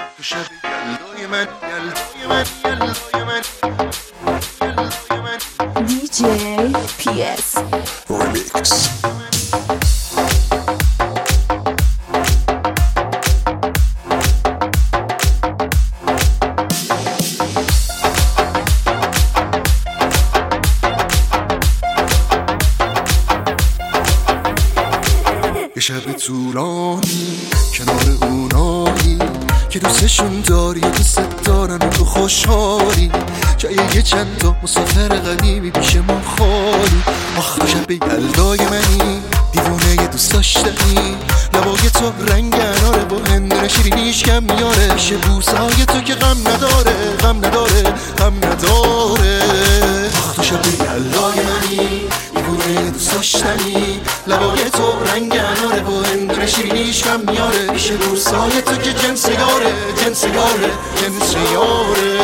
تو شب یلدای من یلدای من یلدای من یلدای من DJ PS Remix. یه شب طولانی کنار اونایی که دوستشون داری دوست دارن و تو خوشحالی جای یه چند تا مسافر قدیمی پیش ما خالی. آخ تو شب یلدای منی دیوونه یه دوست داشتنی لبای تو رنگ اناره با هندونه شیرینیش کم میاره شه بوسای تو که غم نداره غم نداره غم نداره. آخ تو شب یلدای منی دیوونه یه دوست داشتنی لبای تو رنگ اناره با هندونه شیرینیش کم میاره شه بوسای تو که جنس یاره جنس یاره جنس یاره.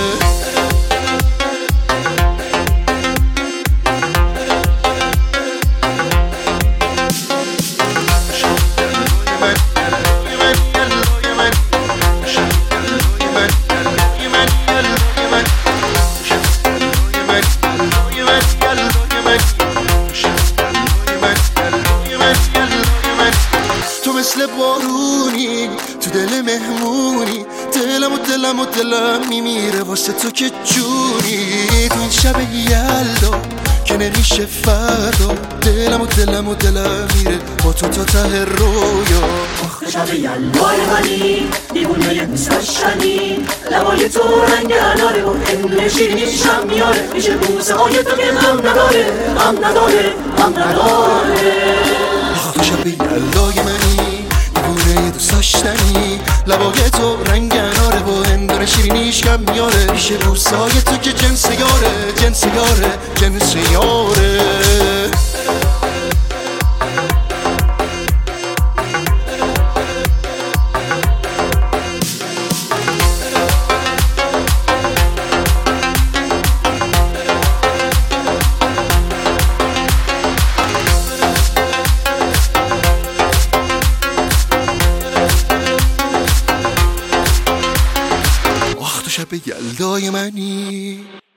مثل بارونی تو دل مهمونی دلم میمیره واسه تو که جونی. تو این شب یلدا که نمیشه فردا دلم میره با تو تا ته رویا. شب یلدای منی دیوونه یه دوست داشتنی لبای تو رنگ اناره و هندونه شیرینیش هم میاره میشه بوسه های تو که غم نداره غم نداره غم نداره. تو شب یلدای منی دیوونه یه دوست داشتنی لبای تو رنگ اناره با هندونه شیرینیش کم میاره میشه بوسای تو که جنس یاره جنس یاره جنس یاره. شب یلدای منی